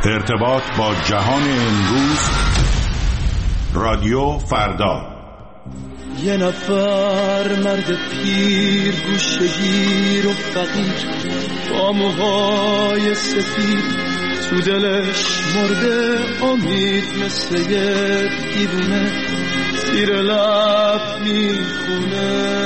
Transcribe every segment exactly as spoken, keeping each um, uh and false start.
ارتباط با جهان امروز، رادیو فردا. یه نفر مرد پیر گوشه‌گیر و فقیر با موهای سفید، تو دلش مرده امید مثل یه دیوونه، زیر لب میخونه.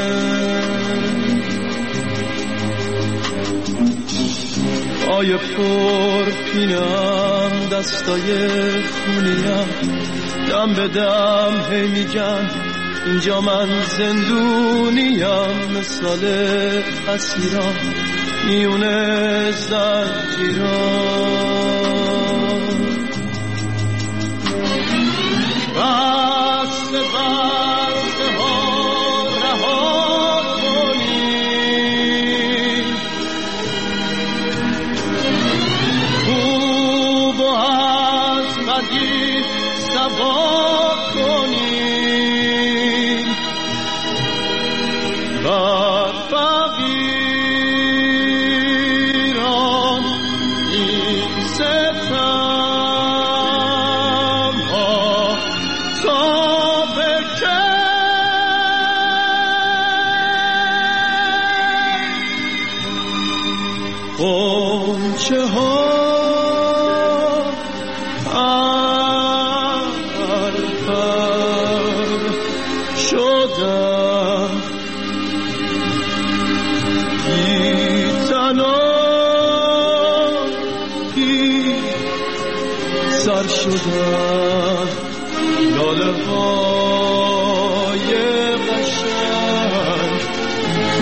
آیه پر پینم، دستای خونیم، دم به دم هی میگم اینجا من زندونیم، مثال اسیران میونه زنجیران. بسته بسته ها رها کنیم، خوب و از بدی سوا کنیم، بر فقیران این ستم ها تا به کی؟ غنچه ها شدن، لاله های قشنگ تو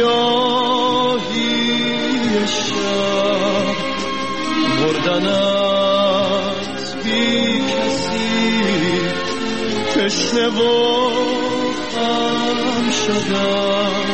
سیاهی شب، مردن از بی کسی، تشنه و غم شدن.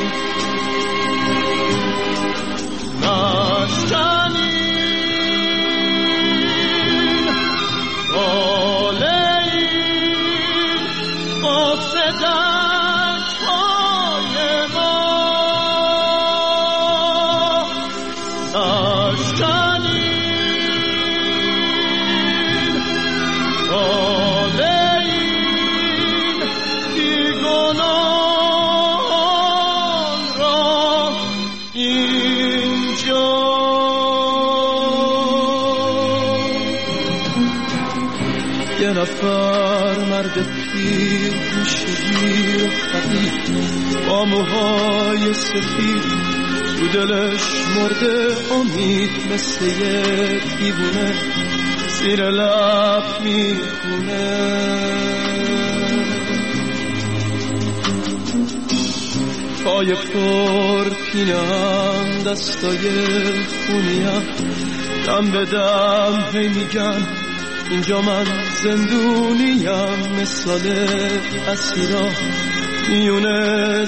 یه نفر مرد پیر گوشه‌گیر و فقیر با موهای سفید، تو دلش مرده امید مثل یه دیوونه، زیر لب میخونه. پای پر پینم، دستای خونیم، دم به دم هی میگم اینجا من زندونیم، مثال اسیرا میونه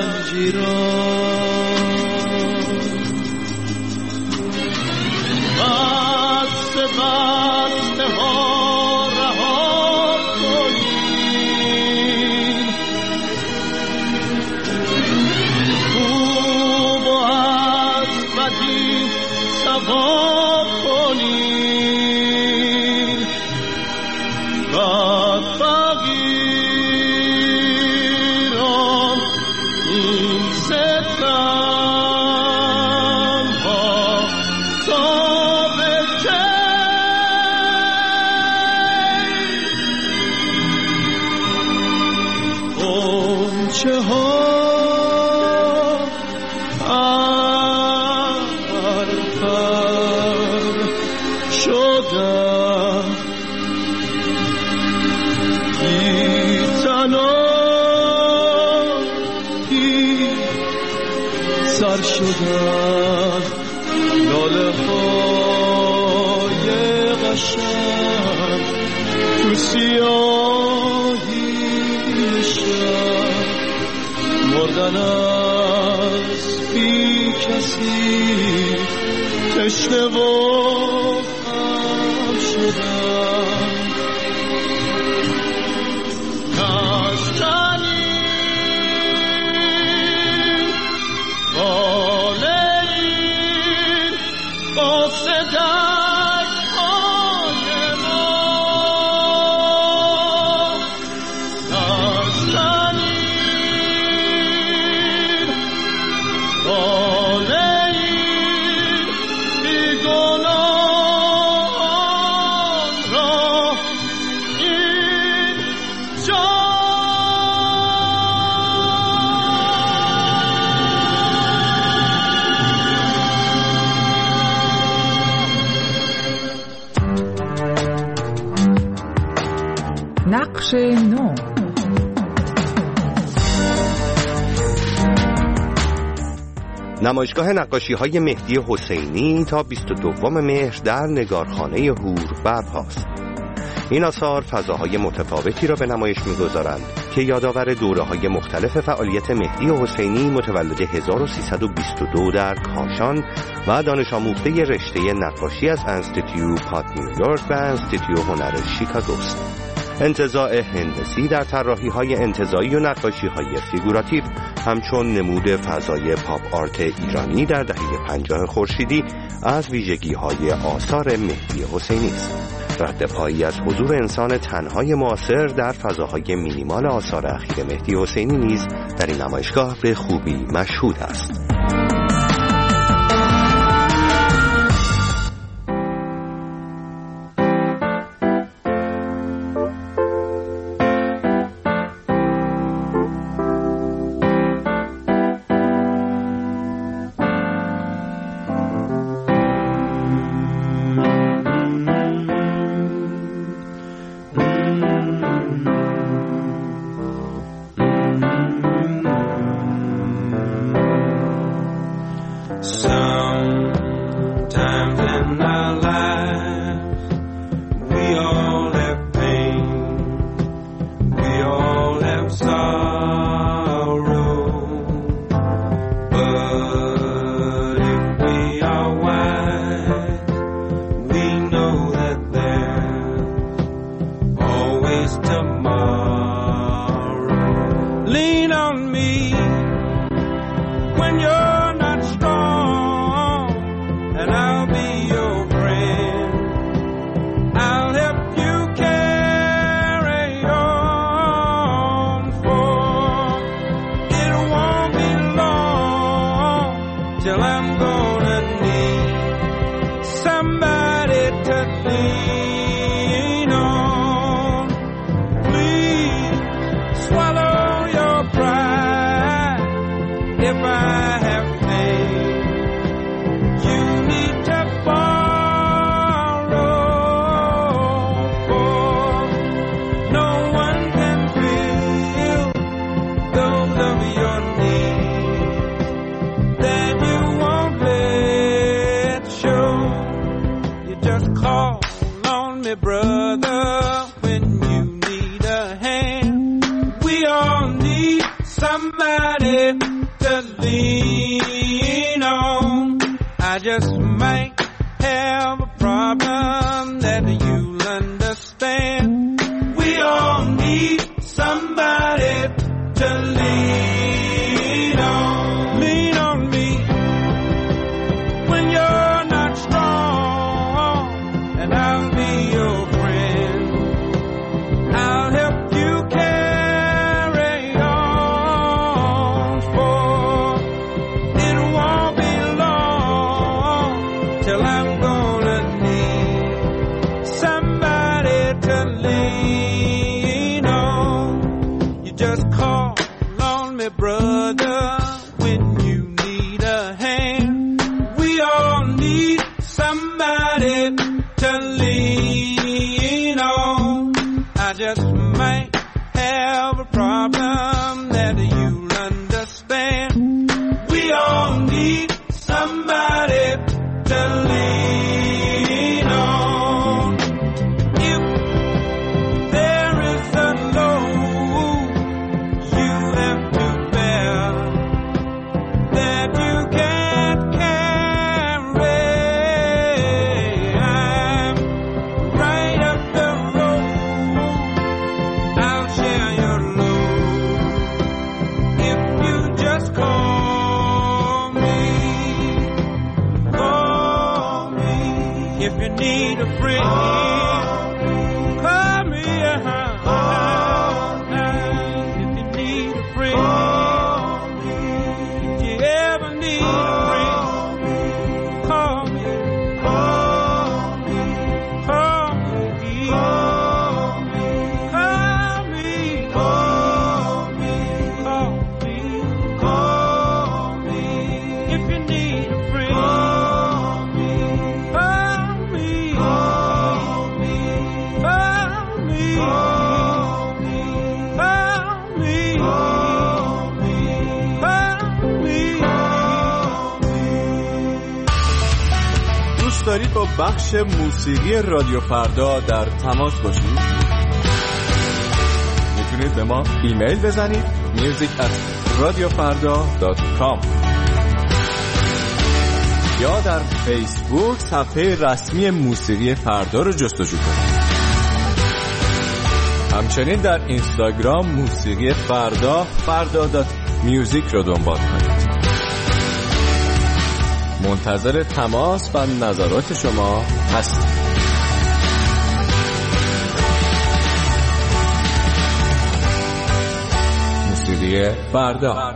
زنجیران. بسته بسته ها رها کنیم، خوب و از بدی سوا کنیم، بر فقیران این ستم ها تا به کی؟ غنچه ها پرپر شدن، سر شدن، لاله های قشنگ تو سیاهی شب، مردن از بی کسی، تشنه و غم شدن. بالین قصد درد ها نقش نو. نمایشگاه نقاشی‌های مهدی حسینی تا بیست و دوم مهر در نگارخانه هور برپاست. این آثار فضاهای متفاوتی را به نمایش می‌گذارند که یادآور دوره‌های مختلف فعالیت مهدی حسینی متولد هزار و سیصد و بیست و دو در کاشان و دانش آموخته رشته نقاشی از انستیتیو پات نیویورک و انستیتیو هنر شیکاگو است. انتزاع هندسی در طراحی‌های انتزاعی و نقاشی‌های فیگوراتیو همچون نمود فضای پاپ آرت ایرانی در دهه پنجاه خورشیدی از ویژگی‌های آثار مهدی حسینی است. رد پایی از حضور انسان تنهای معاصر در فضاهای مینیمال آثار اخیر مهدی حسینی نیز در این نمایشگاه به خوبی مشهود است. Call me. دارید با بخش موسیقی رادیو فردا در تماس باشید، میتونید به ما ایمیل بزنید میوزیک ات رادیو فردا دات کام یا در فیسبوک صفحه رسمی موسیقی فردا رو جستجو کنید. همچنین در اینستاگرام موسیقی فردا فردا دات میوزیک رو دنبال کنید. منتظر تماس و نظرات شما هستیم. موسیقی فردا.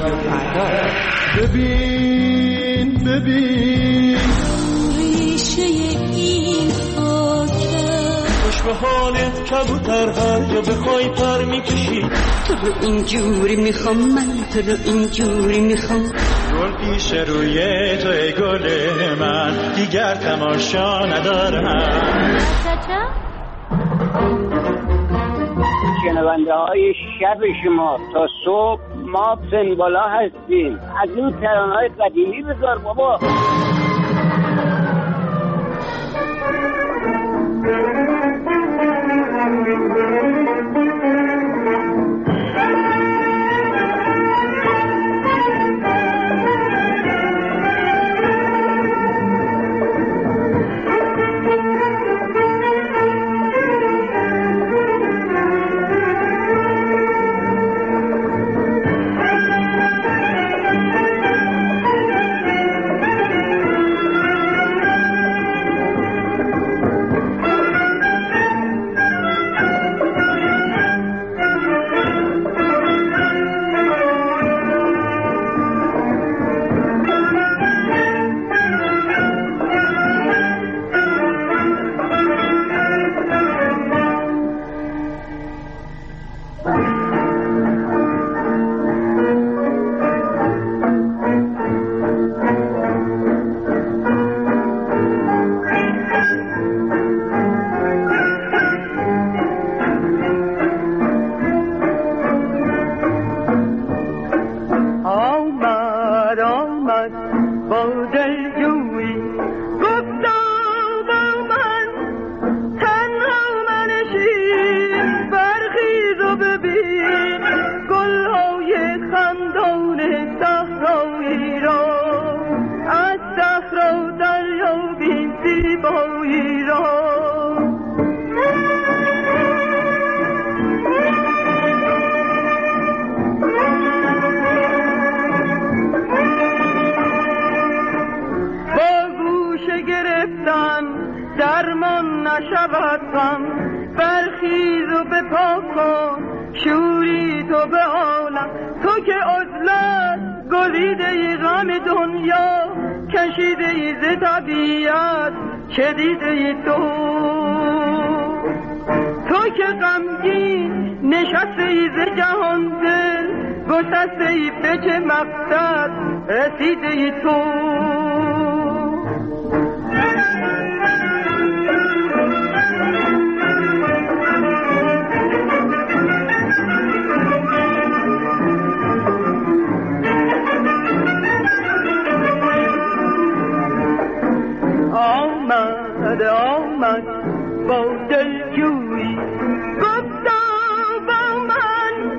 رادیو فردا. ببین ببین ریشه این خاکه، خوش به حالت کبوتر هر جا بخوای پر میکشی. تو رو اینجوری میخوام، من تو رو اینجوری میخوام. گل پیش روی تو ای گل من، دیگر تماشا ندارم. شنونده های شب شما تا صبح ما سنبالا هستیم. از این ترانه های قدیمی بذار بابا. برخیز و بپا کن شوری تو به عالم، تو که عزلت گزیده ای غم دنیا، کشیده ای ز طبیعت چدیده ای تو، تو که غمگین نشسته ای ز جهان دل، گسسته ای به چه مقصد رسیده ای تو. آمد آمد با دلجویی، گفتا با من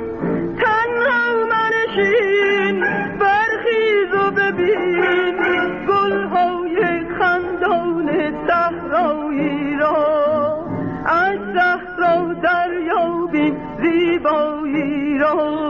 تنها منشین، برخیز و ببین گلهای خندان صحرایی را، از صحرا دریابی زیبایی را.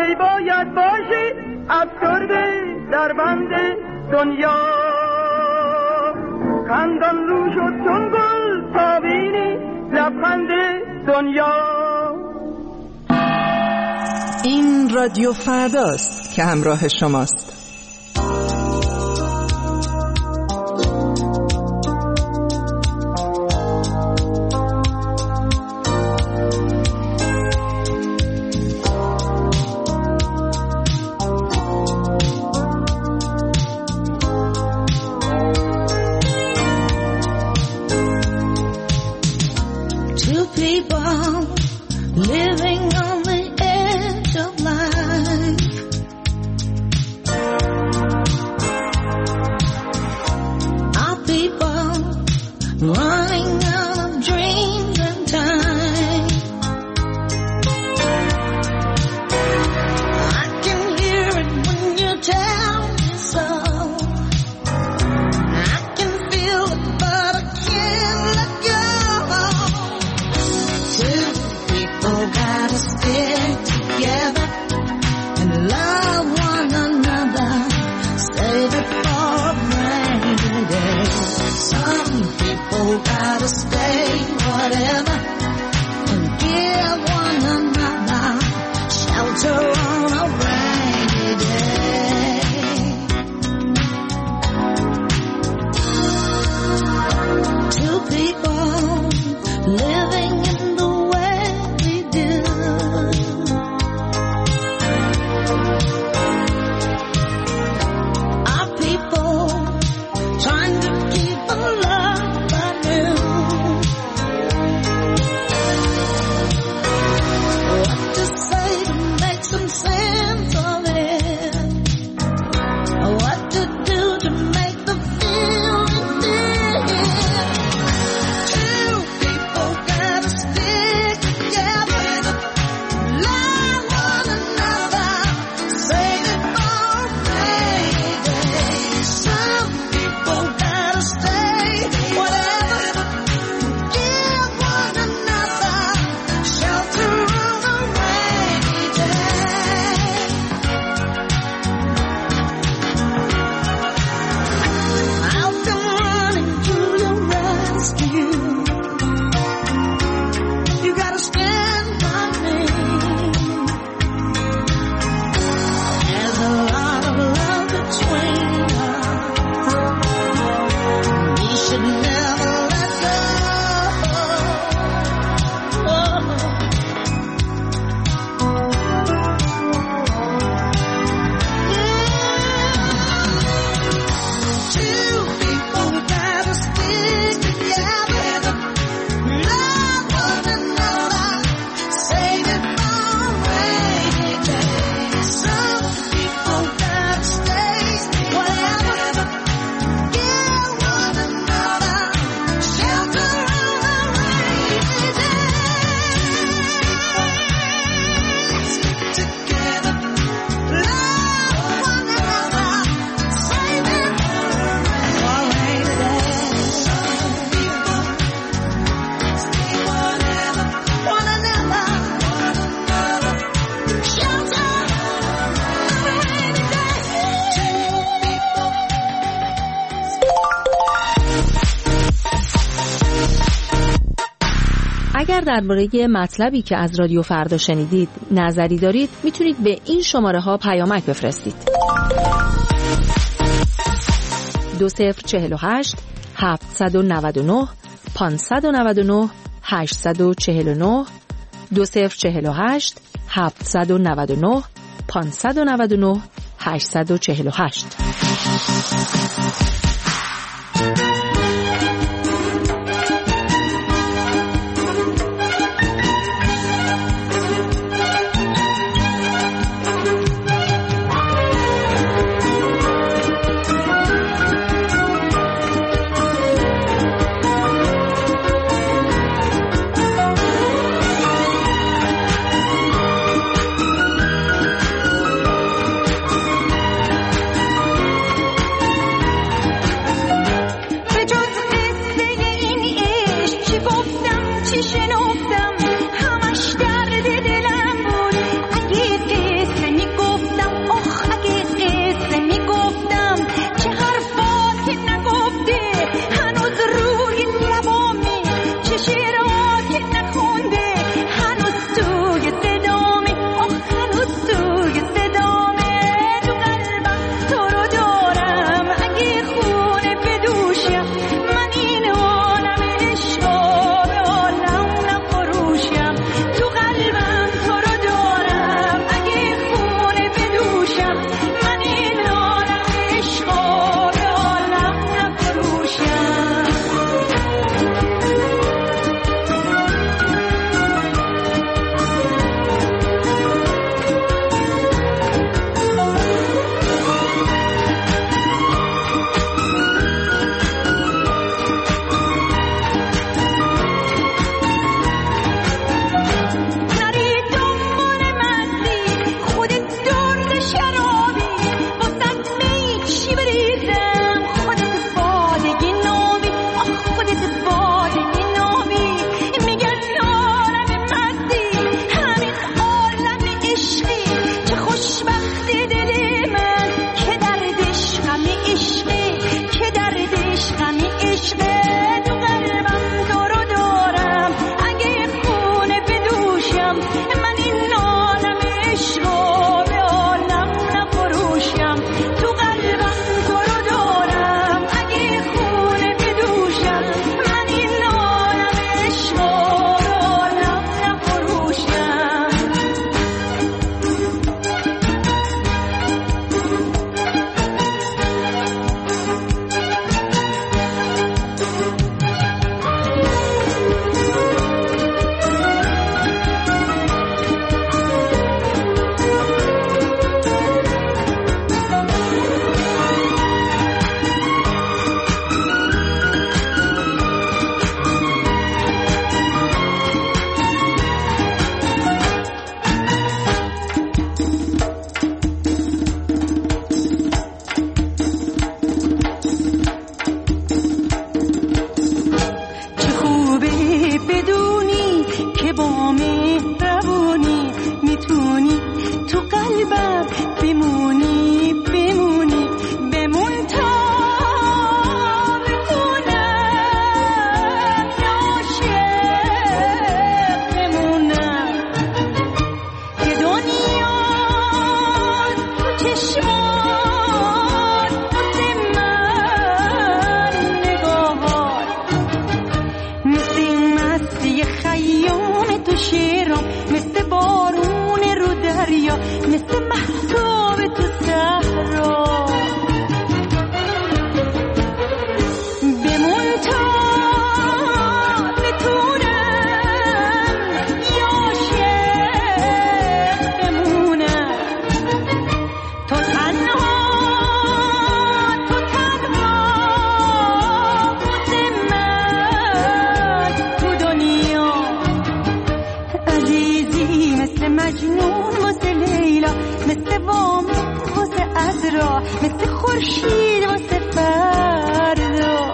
افسرده در بند دنیا خندان رو شد چون گل تا بینی لبخند دنیا. این رادیو فرداست که همراه شماست. اگر درباره مطلبی که از رادیو فردا شنیدید نظری دارید میتونید به این شماره ها پیامک بفرستید. دو صفر چهل و هشت هفتصد و نود و نه پانصد و نود و نه هشتصد و چهل و نه دو صفر چهل و هشت هفتصد و نود و نه پانصد و نود و نه هشتصد و چهل و هشت. خورشید واسه فردا.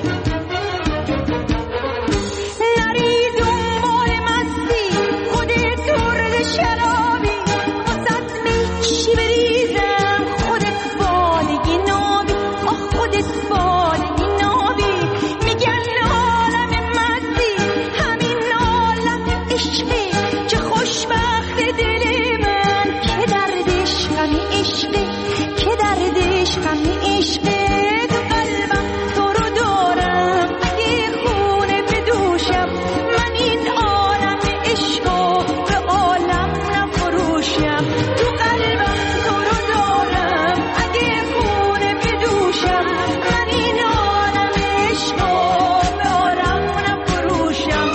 نری دنبال مستی خودت درد شرابی، واسط میچی بریزم خودت بالگی نابی. آه خودت بالگی نابی. میگن عالم مستی همین عالم عشقی، چه خوشبخت دل من که دردش غم عشقی، که دردش غم عشقی. تو قلبم تو رو دارم اگه خونه بدوشم، من این عالم عشقو به عالم نفروشم. تو قلبم تو رو دارم اگه خونه بدوشم، من این عالم عشقو به عالم نفروشم.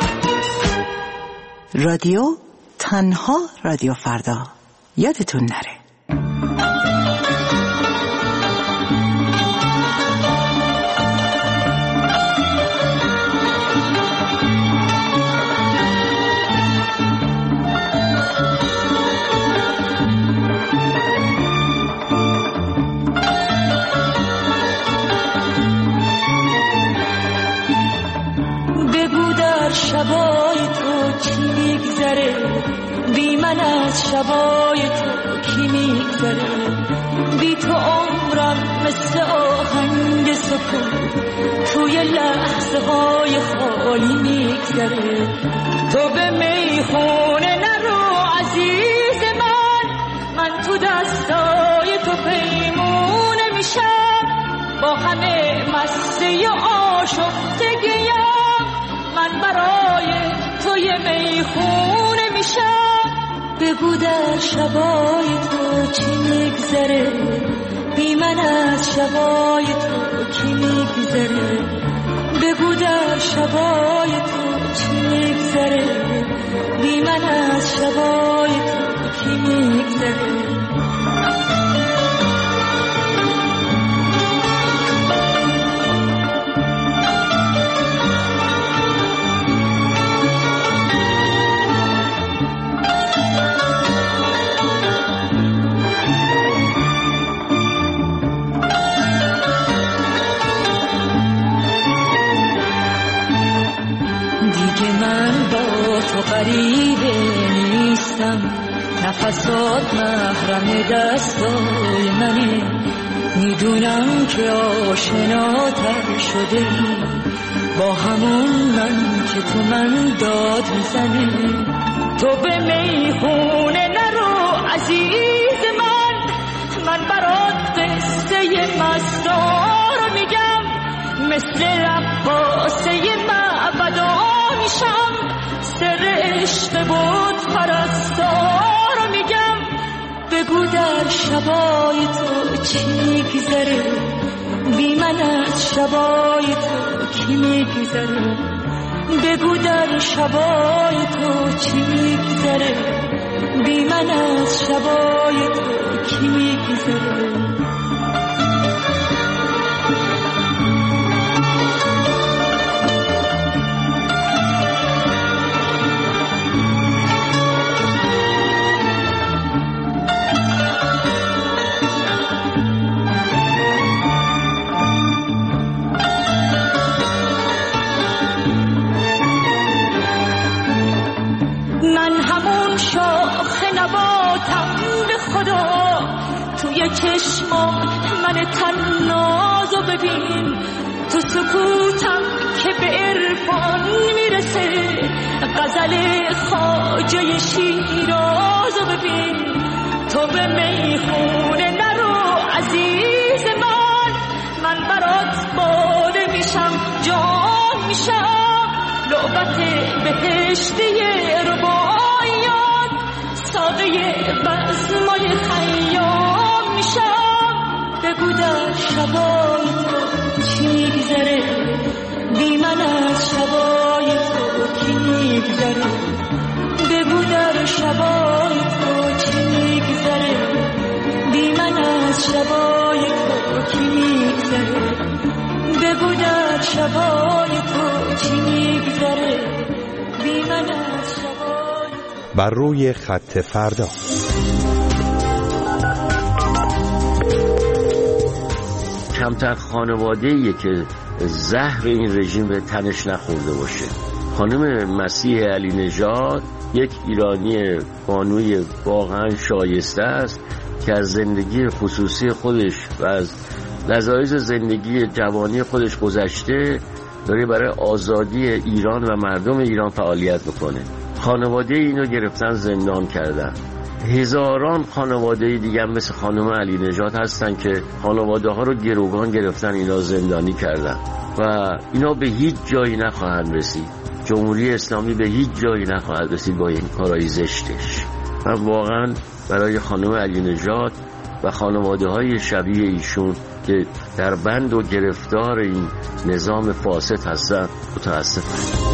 رادیو تنها رادیو فردا، یادتون نره. بگو در شبای تو چی میگذره، بی من از شبای تو کی میگذره. بی تو عمرم مثل آهنگ سکون توی لحظه های خالی میگذره. تو به میخونه نرو عزیز من، من تو دستای تو پیمونه میشم. با همه مسته آشفتگیم من برای توی میخونه میشم. بگو در شبای تو چی میگذره، بی من از شبای تو کی میگذره. بگو در شبای تو چی میگذره، بی من از شبای تو کی میگذره. غریبه نیستم، نفسات محرم دستای منه. میدونم که آشناتر شده ای با همون من که تو من داد میزنه. تو به میخونه نرو عزیز من، من برات قصه مستار میگم. مثل رقاصه معبدا میشم، سر عشق بود پرستار میگم. بگو در شبای تو چی میگذره، بی من از شبای تو کی میگذره. بگو در شبای تو چی میگذره، بی من از شبای تو کی میگذره. توی چشمات من تنازو ببین، تو سکوتم که به عرفان میرسه. غزل خواجه شیرازو ببین. تو به میخونه نرو عزیز من، من برات باده میشم جام میشم. لعبت بهشتی رباعیات، ساقه بزمای خیام میشم. بگو در شبای تو چی میگذره، بی من از شبای تو کی میگذره. بگو در شبای تو چی میگذره، بی من از شبای تو کی میگذره. بگو در شبای تو چی میگذره، بی من از شبای. بر روی خط فردا. کمتر خانواده‌ایه که زهر این رژیم به تنش نخورده باشه. خانم مسیح علی نژاد یک ایرانی بانوی واقعا شایسته است که از زندگی خصوصی خودش و از لذایذ زندگی جوانی خودش گذشته داره برای آزادی ایران و مردم ایران فعالیت بکنه. خانواده اینو گرفتن زندان کردن. هزاران خانواده دیگه مثل خانم علی نژاد هستن که خانواده ها رو گروگان گرفتن، اینا زندانی کردن و اینا به هیچ جایی نخواهند رسید. جمهوری اسلامی به هیچ جایی نخواهد رسید با این کارهای زشتش. و واقعا برای خانم علی نژاد و خانواده های شبیه ایشون که در بند و گرفتار این نظام فاسد هستن متاسفم.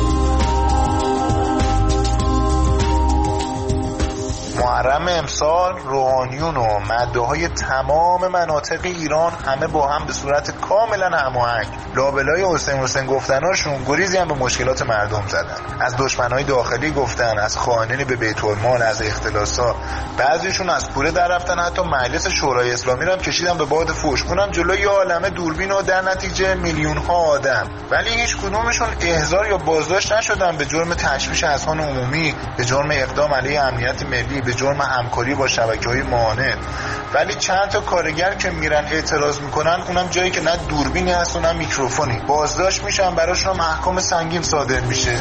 محرم امسال روحانیون و مدعاهای تمام مناطق ایران همه با هم به صورت کاملا هماهنگ لابلای حسین حسین گفتناشون گریزی هم به مشکلات مردم زدن. از دشمنای داخلی گفتن، از خائنین به بیت المال، از اختلاسا، بعضیشون از کوره در رفتن، حتی مجلس شورای اسلامی رو هم کشیدن به باد فوش. اونم جلوی یه عالمه دوربین و در نتیجه میلیون ها آدم. ولی هیچ کدومشون احضار یا بازداشت نشدن به جرم تشویش اذهان عمومی، به جرم اقدام علیه امنیت ملی، به جرم همکاری با شبکه‌های معاند. ولی چند تا کارگر که میرن اعتراض میکنن، اونم جایی که نه دوربینی هست و نه میکروفونی، بازداشت میشن، براشون محکوم سنگین صادر میشه.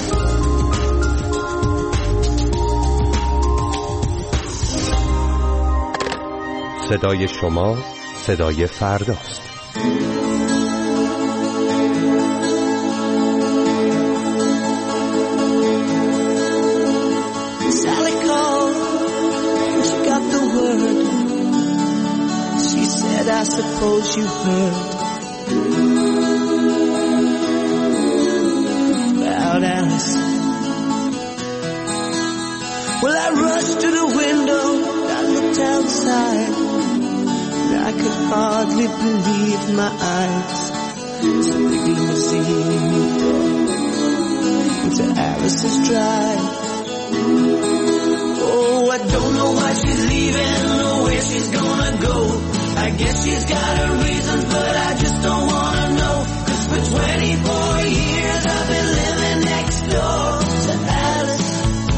صدای شما صدای فرداست. I suppose you heard about Alice. Well, I rushed to the window, I looked outside, and I could hardly believe my eyes. It's a big limousine into Alice's drive. Oh, I don't know why she's leaving or where she's gonna go. I guess she's got her reasons, but I just don't wanna know. Cause for twenty-four years I've been living next door to Alice.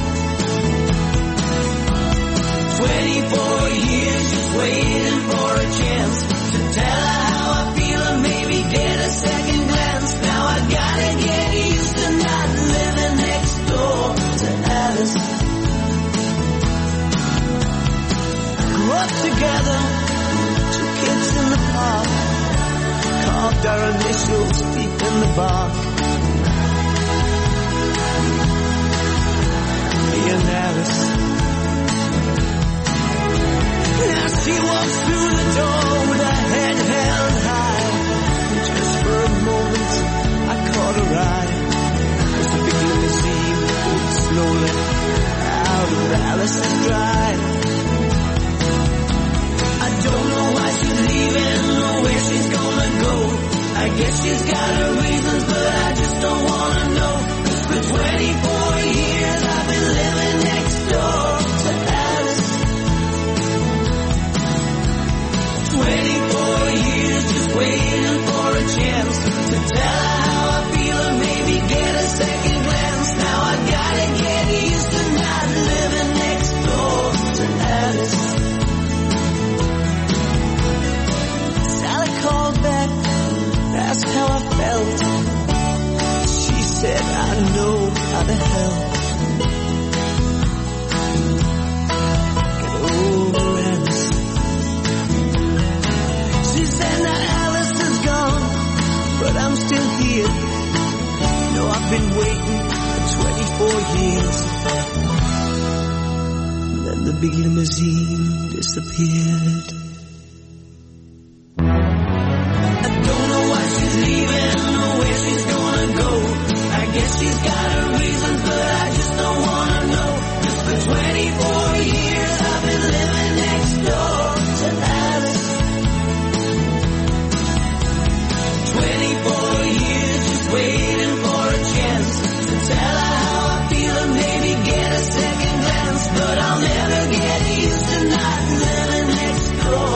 twenty-four years just waiting for a chance to tell her how I feel and maybe get a second glance. Now I gotta get used to not living next door to Alice. Grew up together, kids in the park, carved our initials deep in the bark. Me and Alice. Now she walks through the door with her head held high. And just for a moment I caught her eye as the big limousine moved slowly out of Alice's drive. I don't know why she's leaving or where she's gonna go. I guess she's got her reasons, but I just don't wanna know. Cause for twenty-four years I've been living next door to Alice. twenty-four years just waiting for a chance to tell her how I feel and maybe get a second glance. Now I gotta get used to not living next door to Alice. Called back, asked how I felt. She said, I know how to help. Get over Alice. She said that Alice is gone, but I'm still here. You know I've been waiting for twenty-four years. And then the big limousine disappeared. She's got her reasons, but I just don't wanna know. Just for twenty-four years I've been living next door to Alice. twenty-four years just waiting for a chance to tell her how I feel and maybe get a second glance. But I'll never get used to not living next door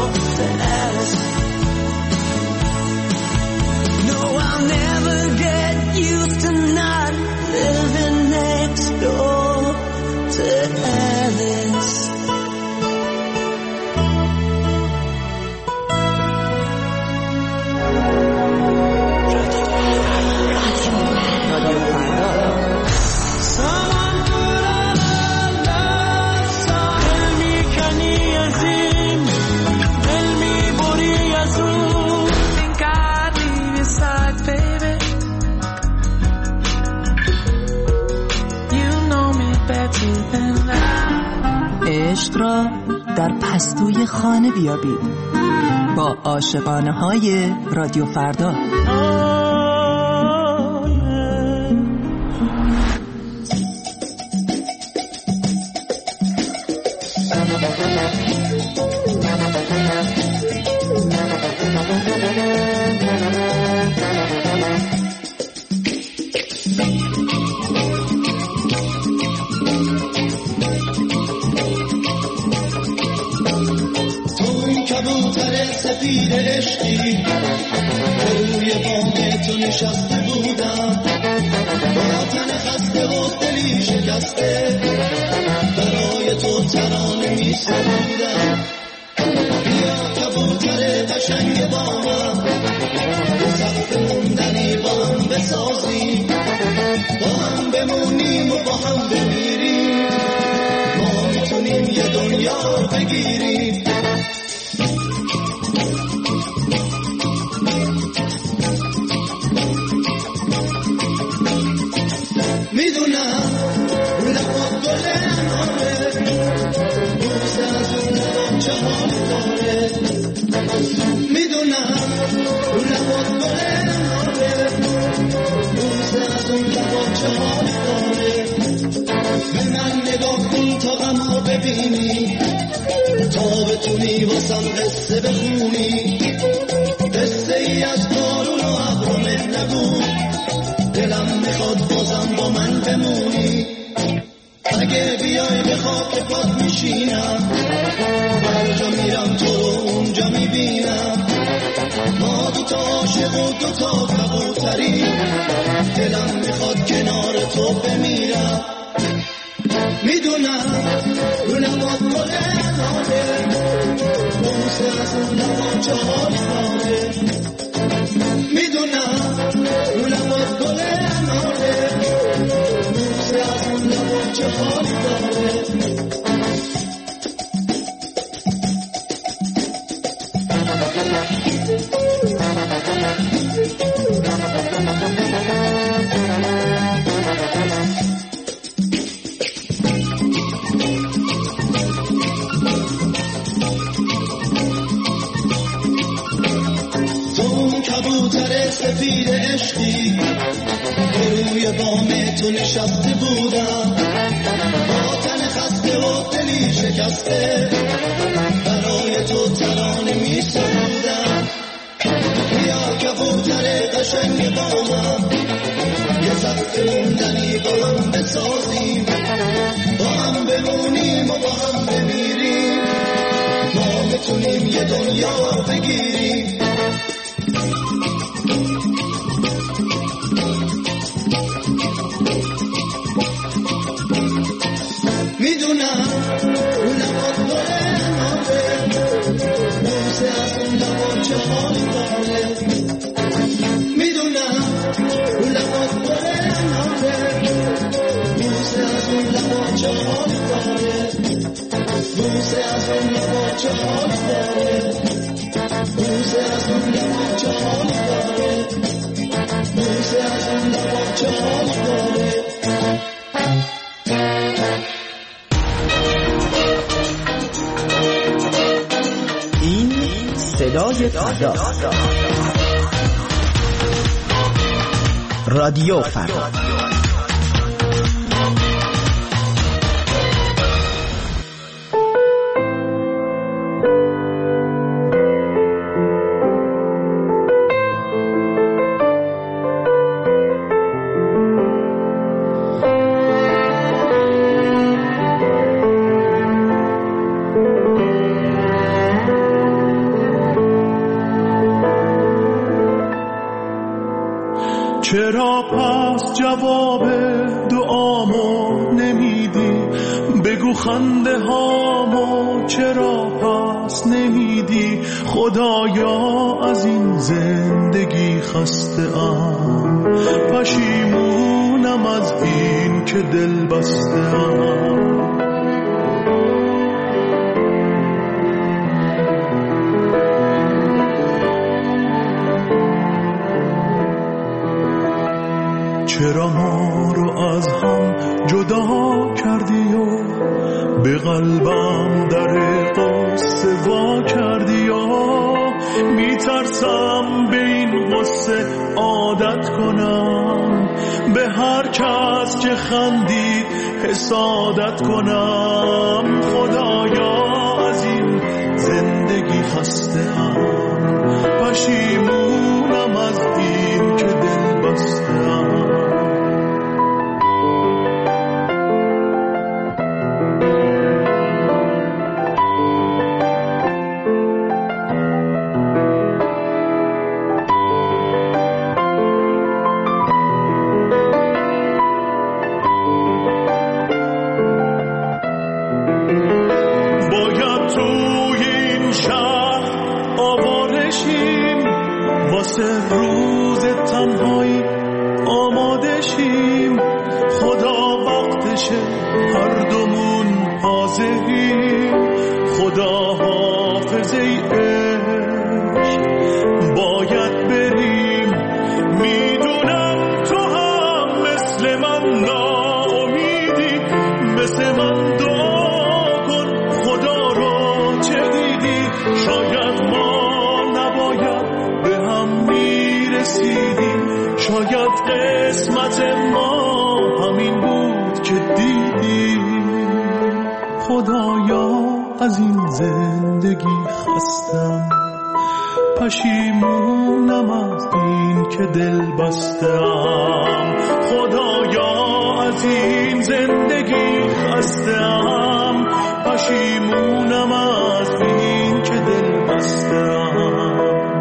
عشق را در پستوی خانه بیابید با عاشقانه های رادیو فردا. سفید عشقی روی بام تو نشسته بودم، با تن خسته و دلی شکسته برای تو ترانه می سرودم. بیا کبوتر قشنگ بامم، به سقف موندنی با هم بسازیم، با هم بمونیم و با هم بمیریم، ما میتونیم یه دنیا بگیریم. میدونم لبات گل اناره، بوسه از اون لبات چه حال داره. میدونم لبات گل اناره، بوسه از اون لبات چه حال داره. به من نگاه کن تا غمو ببینی، تا بتونی واسم قصه بخونی، قصه ای از بارون و ابر نگو، دلم میخواد بازم با من بمونی. اگه بیای به خاک پات میشینم، هر جا میرم تو رو اونجا میبینم. ما دو تا عاشق و دو تا کبوتری، دلم میخواد کنار تو بمیرم. میدونم رو لبات گل اناره، بوسه از اون لبات چه حال داره. میدونم رو لبات گل اناره، بوسه از اون لبات چه حال داره. کبوتر سفید عشقی روی بام تو نشسته بودم، با تن خسته و دلی شکسته برای تو ترانه می سرودم. بیا کبوتر قشنگ بامم، یه سقف موندنی با هم بسازیم، با هم بمونیم و با هم بمیریم، ما میتونیم یه دنیا بگیریم. میدونم اون لبات گل اناره، بوسه از اون لبات چه حال داره. میدونم اون لبات گل اناره، بوسه از اون لبات چه حال داره. بوسه از اون لبات چه حال داره. بوسه از اون لبات چه حال داره. بوسه از اون لبات چه حال داره. صدای فردا، رادیو فردا. چرا پس جواب دعامو نمیدی؟ بگو خنده هامو چرا پس نمیدی؟ خدایا از این زندگی خسته ام، پشیمونم از این که دل بسته ام. چرا ما رو از هم جدا کردی و به قلبم در قصه وا کردی و میترسم به این قصه عادت کنم، به هر کس که خندید حسادت کنم. خدایا از این زندگی خسته‌ام، پشیمونم از این که دل بسته‌ام. روز تنهایی آماده شیم، خدا وقتشه هر دومون حاضریم. خدا حافظ ای عشق باید بریم، میدونم تو هم مثل من ناامیدی، مثل من دعا کن خدا رو چه دیدی. شاید ما نباید رسیدیم، شاید قسمت ما همین بود که دیدیم. خدایا از این زندگی خستم، پشیمونم از این که دل بستم. خدایا از این زندگی خستم، پشیمونم از این که دل بستم.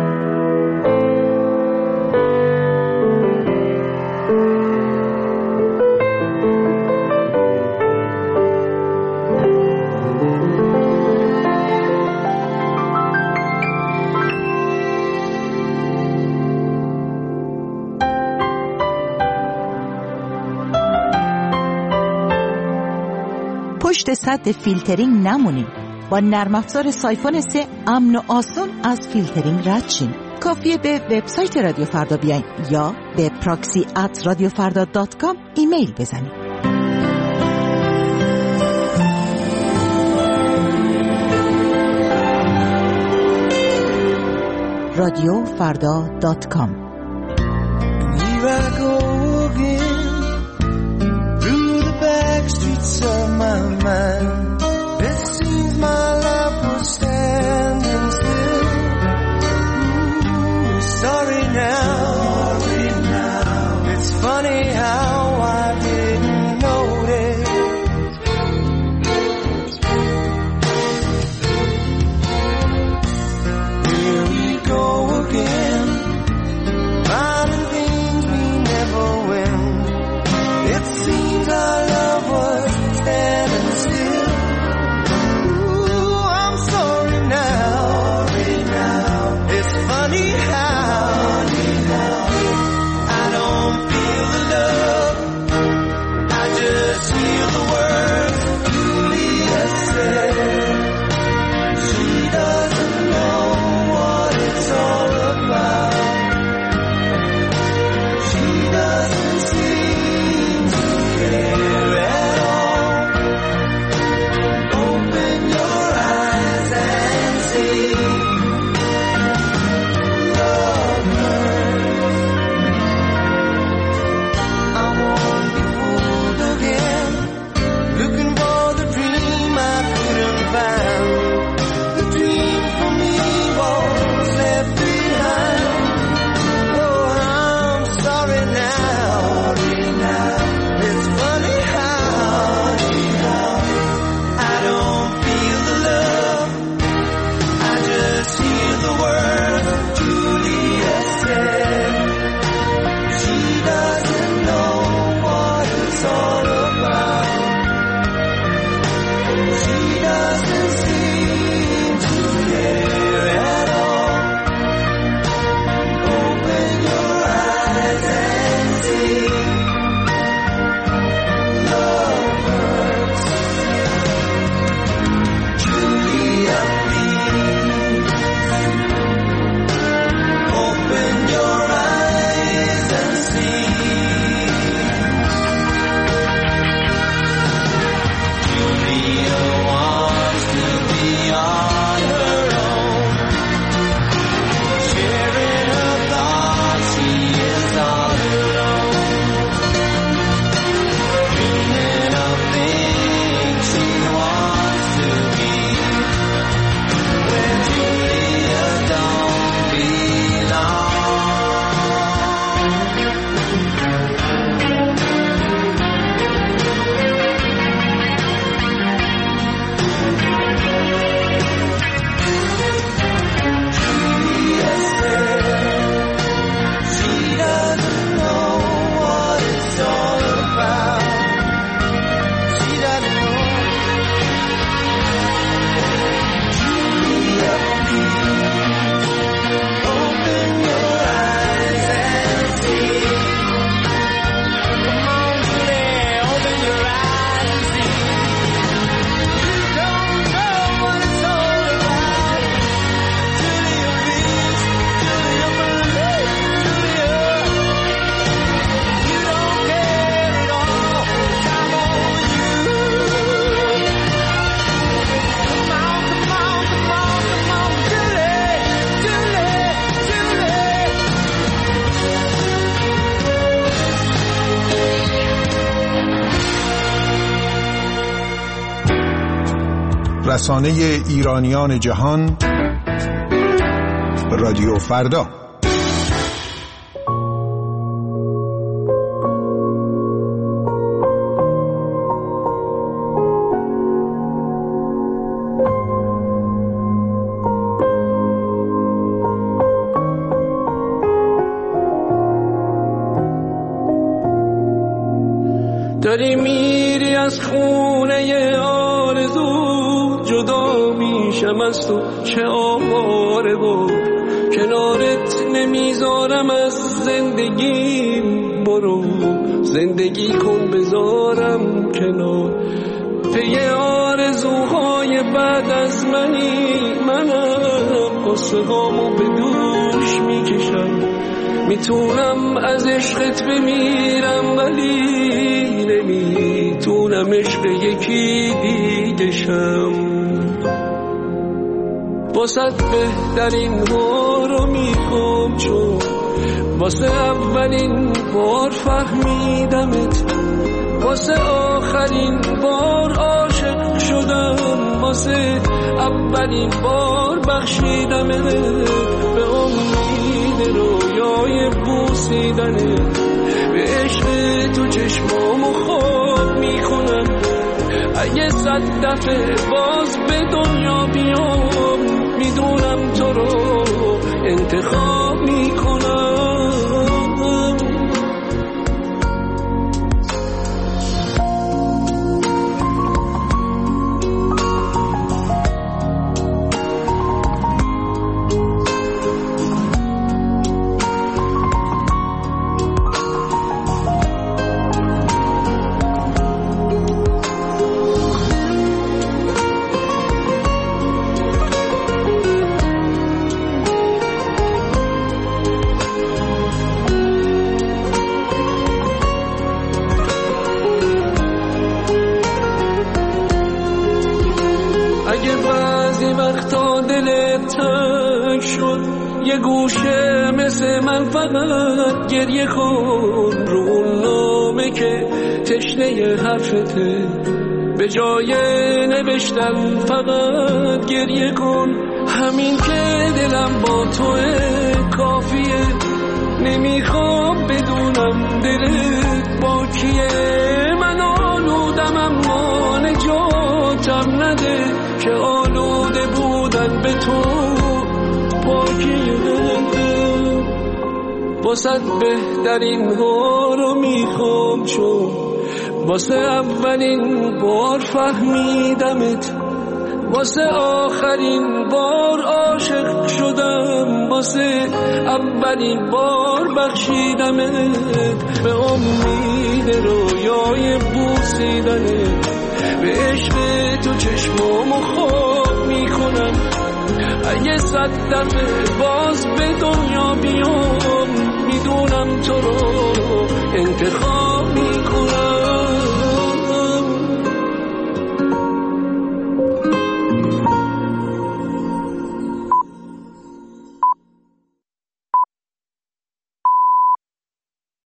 پشت سد فیلترینگ نمونیم. با نرم افزار سایفون سه امن و آسان از فیلترینگ رد شیم. کافیه به وبسایت رادیو فردا بیاین یا به پراکسی ات رادیو فردا دات کام ایمیل بزنید. رادیو فردا دات کام. Streets of my mind, it seems my life was standing still. Ooh, sorry now, sorry now. It's funny how I didn't notice. Here we go again, finding things we never win. It seems our love was standing still. رسانه ایرانیان جهان، رادیو فردا. داری میری از خونه آرزو، جدا میشم از تو چه آواره بود، کنارت نمیذارم از زندگیم، برو زندگی کن بذارم کنار. پی آرزوهای بعد از منی، منم قصه هامو به دوش میکشم، میتونم از عشقت بمیرم ولی نمیتونم عشق یکی دیگه شم. واسه بهترین ها رو میخوام، چون واسه اولین بار فهمیدمت، واسه آخرین بار عاشق شدم، واسه اولین بار بخشیدمت، به امید رویای بوسیدنت، به عشق تو چشمامو خواب میکنم. اگه صد دفعه باز به دنیا بیام، میدونم تو رو انتخاب میکنم. یه گوشه مثل من فقط گریه کن رو اون نامه که تشنه حرفته، به جای نوشتن فقط گریه کن. همین که دلم با توه کافیه، نمیخوام بدونم دلت با کیه. من آلودم اما نجاتم نده، که آلوده بودن به تو پاکیه. واسه بهترین ها رو میخوام، چون واسه اولین بار فهمیدمت، واسه آخرین بار عاشق شدم، واسه اولین بار بخشیدمت، به امید رویای بوسیدنت، به عشق تو چشمامو خواب میکنم. اگه صد دفعه باز به دنیا بیام، میدونم تو رو انتخاب